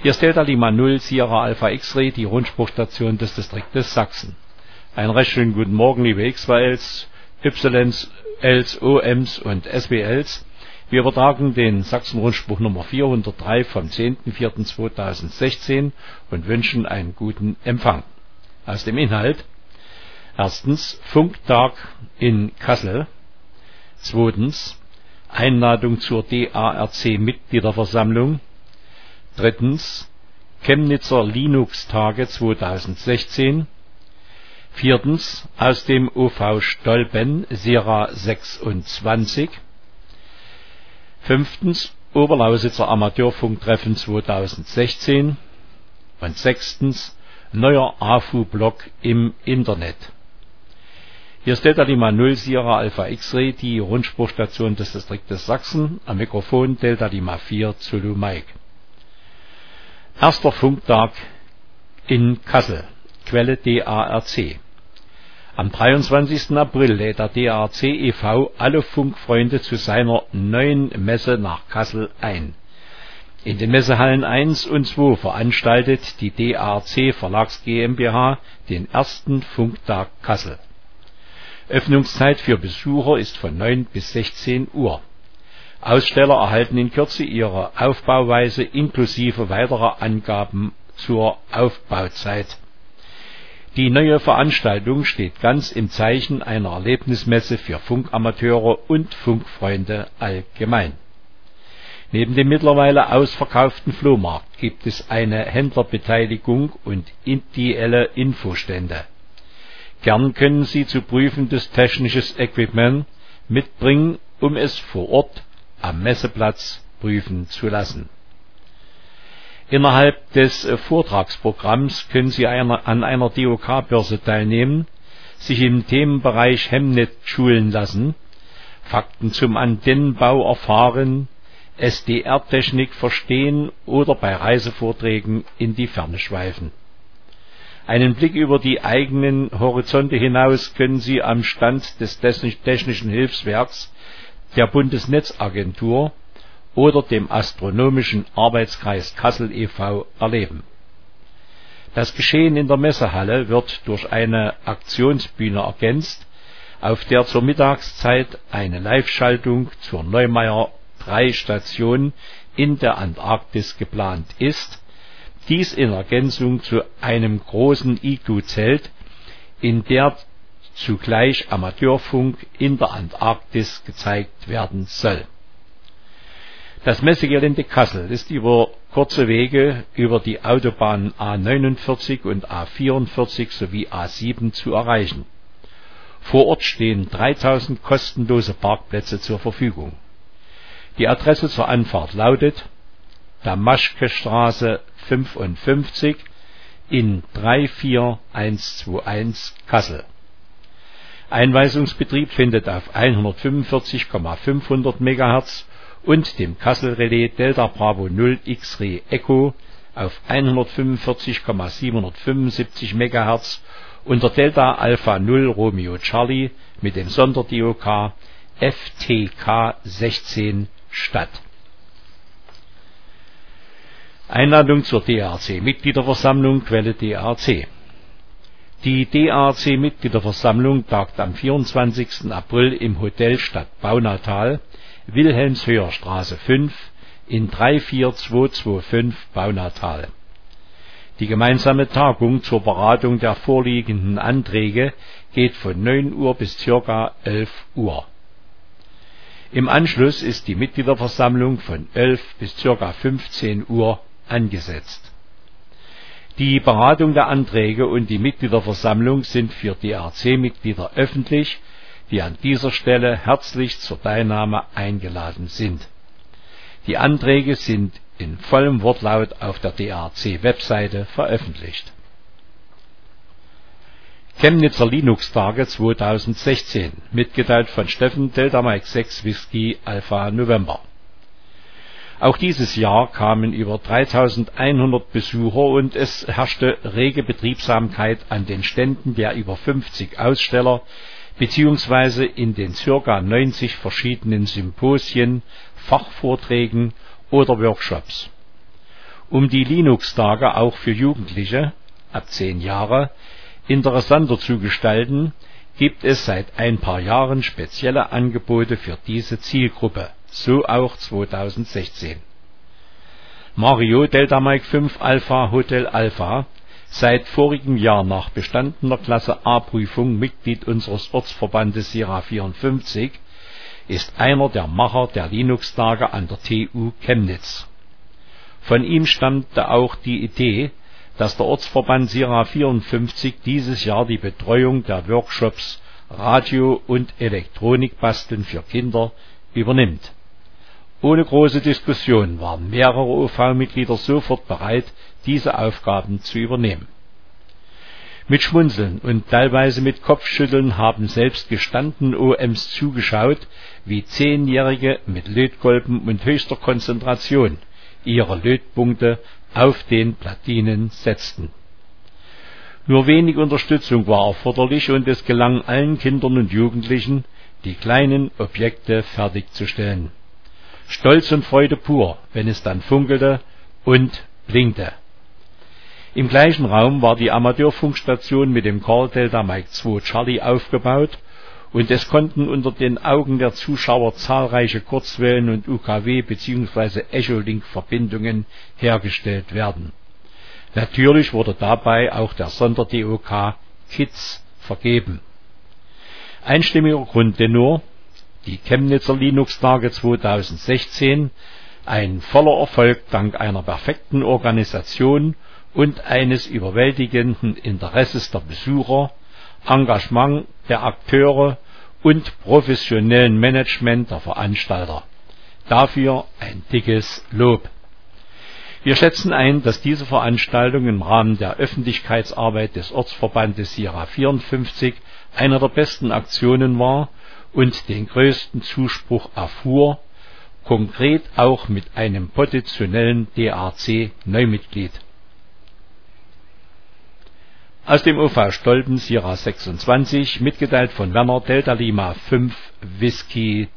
Hier ist Delta Lima 0 Sierra Alpha X-Ray, die Rundspruchstation des Distriktes Sachsen. Einen recht schönen guten Morgen, liebe XYLs, YLs, Ls, OMs und SWLs. Wir übertragen den Sachsen-Rundspruch Nummer 403 vom 10.04.2016 und wünschen einen guten Empfang. Aus dem Inhalt: Erstens, Funktag in Kassel. Zweitens, Einladung zur DARC-Mitgliederversammlung. Drittens, Chemnitzer Linux-Tage 2016. Viertens, aus dem OV Stolpen, Sera 26. Fünftens, Oberlausitzer Amateurfunktreffen 2016. Und sechstens, neuer AFU-Blog im Internet. Hier ist Delta Lima 0 Sierra Alpha X-Ray, die Rundspruchstation des Distriktes Sachsen. Am Mikrofon Delta Lima 4 Zulu Mike. Erster Funktag in Kassel. Quelle DARC. Am 23. April lädt der DARC e.V. alle Funkfreunde zu seiner neuen Messe nach Kassel ein. In den Messehallen 1 und 2 veranstaltet die DARC Verlags GmbH den ersten Funktag Kassel. Öffnungszeit für Besucher ist von 9 bis 16 Uhr. Aussteller erhalten in Kürze ihre Aufbauweise inklusive weiterer Angaben zur Aufbauzeit. Die neue Veranstaltung steht ganz im Zeichen einer Erlebnismesse für Funkamateure und Funkfreunde allgemein. Neben dem mittlerweile ausverkauften Flohmarkt gibt es eine Händlerbeteiligung und ideelle Infostände. Gern können Sie zu prüfendes technisches Equipment mitbringen, um es vor Ort am Messeplatz prüfen zu lassen. Innerhalb des Vortragsprogramms können Sie an einer DOK-Börse teilnehmen, sich im Themenbereich Hemnet schulen lassen, Fakten zum Antennenbau erfahren, SDR-Technik verstehen oder bei Reisevorträgen in die Ferne schweifen. Einen Blick über die eigenen Horizonte hinaus können Sie am Stand des Technischen Hilfswerks der Bundesnetzagentur oder dem Astronomischen Arbeitskreis Kassel e.V. erleben. Das Geschehen in der Messehalle wird durch eine Aktionsbühne ergänzt, auf der zur Mittagszeit eine Live-Schaltung zur Neumeier 3 Station in der Antarktis geplant ist, dies in Ergänzung zu einem großen Iglu-Zelt, in der zugleich Amateurfunk in der Antarktis gezeigt werden soll. Das Messegelände Kassel ist über kurze Wege über die Autobahnen A49 und A44 sowie A7 zu erreichen. Vor Ort stehen 3000 kostenlose Parkplätze zur Verfügung. Die Adresse zur Anfahrt lautet Damaschke-Straße 55 in 34121 Kassel. Einweisungsbetrieb findet auf 145,500 MHz und dem Kassel-Relais Delta Bravo 0 X-Ray Echo auf 145,775 MHz unter Delta Alpha 0 Romeo Charlie mit dem Sonderdok FTK 16 statt. Einladung zur DARC-Mitgliederversammlung, Quelle DARC. Die DARC-Mitgliederversammlung tagt am 24. April im Hotel Stadt Baunatal, Wilhelmshöher Straße 5 in 34225 Baunatal. Die gemeinsame Tagung zur Beratung der vorliegenden Anträge geht von 9 Uhr bis ca. 11 Uhr. Im Anschluss ist die Mitgliederversammlung von 11 bis ca. 15 Uhr angesetzt. Die Beratung der Anträge und die Mitgliederversammlung sind für DARC-Mitglieder öffentlich, die an dieser Stelle herzlich zur Teilnahme eingeladen sind. Die Anträge sind in vollem Wortlaut auf der DARC-Webseite veröffentlicht. Chemnitzer Linux-Tage 2016, mitgeteilt von Steffen Delta Mike 6 Whisky Alpha November. Auch dieses Jahr kamen über 3100 Besucher und es herrschte rege Betriebsamkeit an den Ständen der über 50 Aussteller bzw. in den ca. 90 verschiedenen Symposien, Fachvorträgen oder Workshops. Um die Linux-Tage auch für Jugendliche ab 10 Jahre interessanter zu gestalten, gibt es seit ein paar Jahren spezielle Angebote für diese Zielgruppe, so auch 2016. Mario Delta Mike 5 Alpha Hotel Alpha, seit vorigem Jahr nach bestandener Klasse A-Prüfung Mitglied unseres Ortsverbandes Sierra 54, ist einer der Macher der Linux-Tage an der TU Chemnitz. Von ihm stammte auch die Idee, dass der Ortsverband Sierra 54 dieses Jahr die Betreuung der Workshops Radio- und Elektronikbasteln für Kinder übernimmt. Ohne große Diskussion waren mehrere OV-Mitglieder sofort bereit, diese Aufgaben zu übernehmen. Mit Schmunzeln und teilweise mit Kopfschütteln haben selbst gestandene OMs zugeschaut, wie 10-Jährige mit Lötkolben und höchster Konzentration ihre Lötpunkte auf den Platinen setzten. Nur wenig Unterstützung war erforderlich und es gelang allen Kindern und Jugendlichen, die kleinen Objekte fertigzustellen. Stolz und Freude pur, wenn es dann funkelte und blinkte. Im gleichen Raum war die Amateurfunkstation mit dem Carl Delta Mike 2 Charlie aufgebaut und es konnten unter den Augen der Zuschauer zahlreiche Kurzwellen- und UKW- bzw. Echolink-Verbindungen hergestellt werden. Natürlich wurde dabei auch der Sonder-DOK Kids vergeben. Einstimmiger Grundtenor: die Chemnitzer Linux-Tage 2016, ein voller Erfolg dank einer perfekten Organisation und eines überwältigenden Interesses der Besucher, Engagement der Akteure und professionellen Management der Veranstalter. Dafür ein dickes Lob. Wir schätzen ein, dass diese Veranstaltung im Rahmen der Öffentlichkeitsarbeit des Ortsverbandes Sierra 54 einer der besten Aktionen war und den größten Zuspruch erfuhr, konkret auch mit einem potenziellen DAC-Neumitglied. Aus dem OV Stolpen Sierra 26, mitgeteilt von Werner Delta Lima 5 Whisky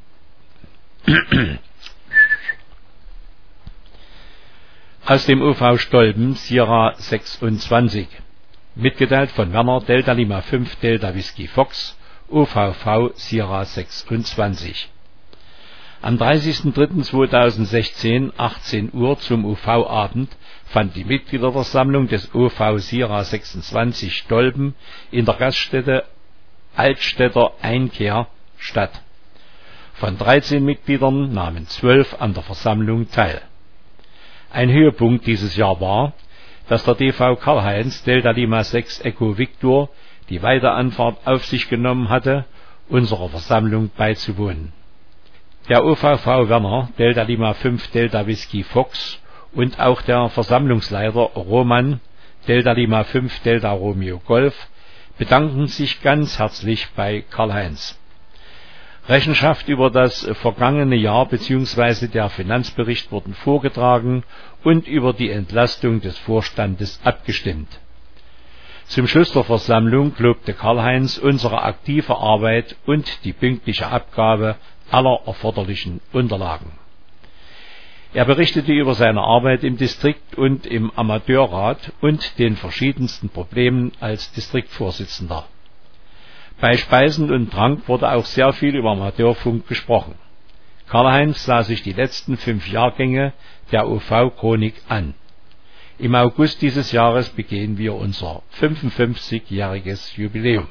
Aus dem OV Stolpen Sierra 26, mitgeteilt von Werner Delta Lima 5 Delta Whisky Fox OVV Sierra 26. Am 30.03.2016, 18 Uhr zum OV-Abend, fand die Mitgliederversammlung des OV Sierra 26 Stolpen in der Gaststätte Altstädter Einkehr statt. Von 13 Mitgliedern nahmen 12 an der Versammlung teil. Ein Höhepunkt dieses Jahr war, dass der DV Karl-Heinz Delta Lima 6 Echo Victor die weite Anfahrt auf sich genommen hatte, unserer Versammlung beizuwohnen. Der OVV Werner Delta Lima 5 Delta Whisky Fox und auch der Versammlungsleiter Roman Delta Lima 5 Delta Romeo Golf bedanken sich ganz herzlich bei Karl-Heinz. Rechenschaft über das vergangene Jahr bzw. der Finanzbericht wurden vorgetragen und über die Entlastung des Vorstandes abgestimmt. Zum Schluss der Versammlung lobte Karl-Heinz unsere aktive Arbeit und die pünktliche Abgabe aller erforderlichen Unterlagen. Er berichtete über seine Arbeit im Distrikt und im Amateurrat und den verschiedensten Problemen als Distriktvorsitzender. Bei Speisen und Trank wurde auch sehr viel über Amateurfunk gesprochen. Karl-Heinz sah sich die letzten 5 Jahrgänge der OV-Chronik an. Im August dieses Jahres begehen wir unser 55-jähriges Jubiläum.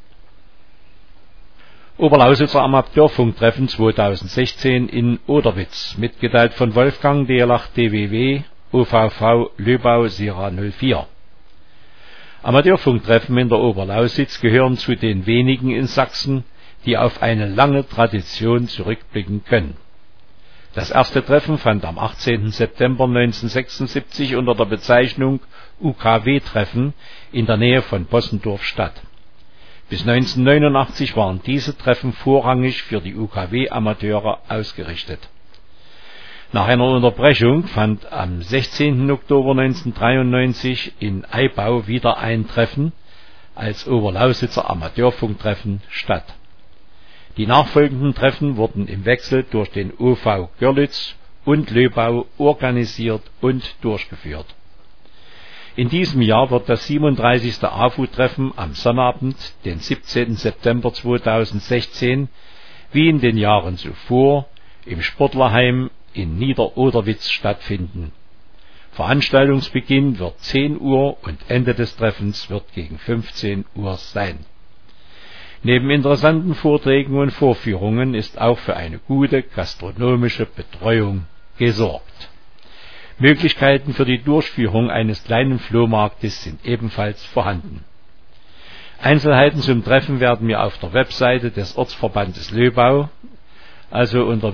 Oberlausitzer Amateurfunktreffen 2016 in Oderwitz, mitgeteilt von Wolfgang Derlach DWW, OVV Löbau Sierra 04. Amateurfunktreffen in der Oberlausitz gehören zu den wenigen in Sachsen, die auf eine lange Tradition zurückblicken können. Das erste Treffen fand am 18. September 1976 unter der Bezeichnung UKW-Treffen in der Nähe von Bossendorf statt. Bis 1989 waren diese Treffen vorrangig für die UKW-Amateure ausgerichtet. Nach einer Unterbrechung fand am 16. Oktober 1993 in Eibau wieder ein Treffen als Oberlausitzer Amateurfunktreffen statt. Die nachfolgenden Treffen wurden im Wechsel durch den OV Görlitz, und Löbau organisiert und durchgeführt. In diesem Jahr wird das 37. AFU-Treffen am Sonnabend, den 17. September 2016, wie in den Jahren zuvor, im Sportlerheim in Nieder-Oderwitz stattfinden. Veranstaltungsbeginn wird 10 Uhr und Ende des Treffens wird gegen 15 Uhr sein. Neben interessanten Vorträgen und Vorführungen ist auch für eine gute gastronomische Betreuung gesorgt. Möglichkeiten für die Durchführung eines kleinen Flohmarktes sind ebenfalls vorhanden. Einzelheiten zum Treffen werden wir auf der Webseite des Ortsverbandes Löbau, also unter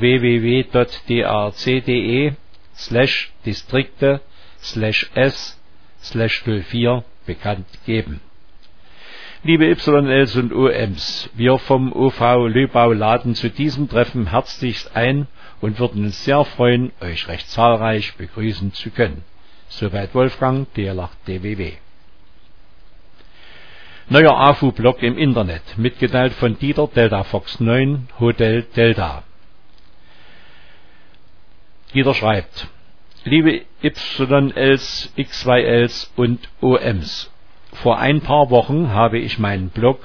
www.darc.de/distrikte/s/04 bekannt geben. Liebe YLs und OMs, wir vom OV Löbau laden zu diesem Treffen herzlichst ein und würden uns sehr freuen, euch recht zahlreich begrüßen zu können. Soweit Wolfgang, DLAG DWW. Neuer AFU-Blog im Internet, mitgeteilt von Dieter Delta Fox 9, Hotel Delta. Dieter schreibt: Liebe YLs, X2Ls und OMs, vor ein paar Wochen habe ich meinen Blog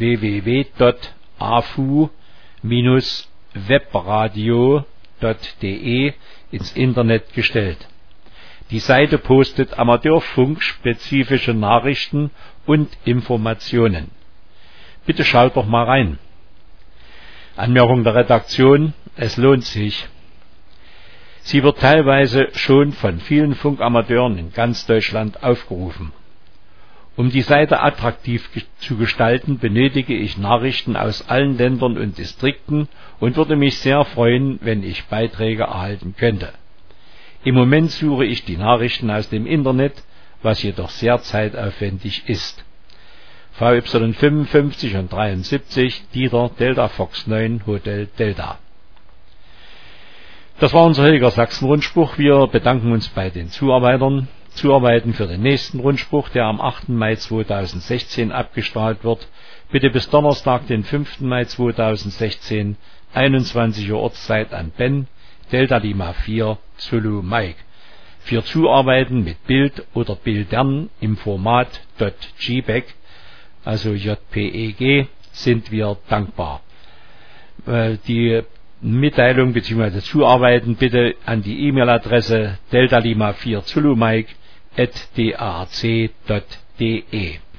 www.afu-webradio.de ins Internet gestellt. Die Seite postet Amateurfunk-spezifische Nachrichten und Informationen. Bitte schaut doch mal rein. Anmerkung der Redaktion: Es lohnt sich. Sie wird teilweise schon von vielen Funkamateuren in ganz Deutschland aufgerufen. Um die Seite attraktiv zu gestalten, benötige ich Nachrichten aus allen Ländern und Distrikten und würde mich sehr freuen, wenn ich Beiträge erhalten könnte. Im Moment suche ich die Nachrichten aus dem Internet, was jedoch sehr zeitaufwendig ist. VY 55 und 73, Dieter Delta Fox 9, Hotel Delta. Das war unser heutiger Sachsen-Rundspruch. Wir bedanken uns bei den Zuarbeitern. Zuarbeiten für den nächsten Rundspruch, der am 8. Mai 2016 abgestrahlt wird. Bitte bis Donnerstag, den 5. Mai 2016, 21 Uhr Ortszeit an Ben, Delta Lima 4, Zulu Mike. Für Zuarbeiten mit Bild oder Bildern im Format .jpeg, also JPEG, sind wir dankbar. Die Mitteilung bzw. Zuarbeiten bitte an die E-Mail-Adresse deltalima4zulumike@dac.de.